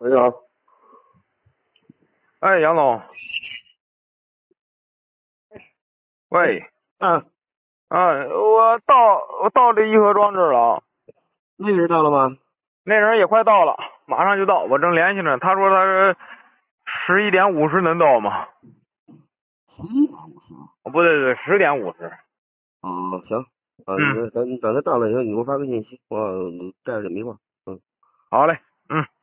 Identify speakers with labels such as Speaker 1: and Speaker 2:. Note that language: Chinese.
Speaker 1: 你好。
Speaker 2: 哎，杨总，喂，
Speaker 1: 啊，
Speaker 2: 我到这颐和庄这儿了，
Speaker 1: 那人到了吗？
Speaker 2: 那人也快到了，马上就到，我正联系着，他说他是11:50能到吗？
Speaker 1: 11:50。
Speaker 2: 哦，不对对10:50。
Speaker 1: 哦，行。啊，
Speaker 2: 嗯，
Speaker 1: 等他到了以后，你给我发个信息，我带着点名吧。嗯。
Speaker 2: 好嘞，嗯。